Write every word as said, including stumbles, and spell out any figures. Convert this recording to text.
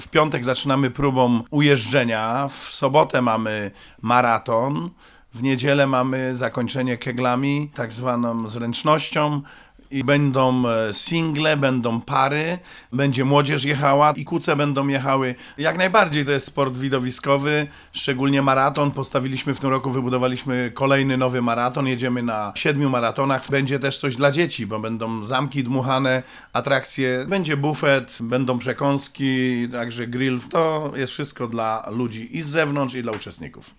W piątek zaczynamy próbą ujeżdżenia, w sobotę mamy maraton, w niedzielę mamy zakończenie keglami, tak zwaną zręcznością. I będą single, będą pary, będzie młodzież jechała i kuce będą jechały. Jak najbardziej to jest sport widowiskowy, szczególnie maraton. Postawiliśmy w tym roku, wybudowaliśmy kolejny nowy maraton. Jedziemy na siedmiu maratonach. Będzie też coś dla dzieci, bo będą zamki dmuchane, atrakcje, będzie bufet, będą przekąski, także grill. To jest wszystko dla ludzi i z zewnątrz, i dla uczestników.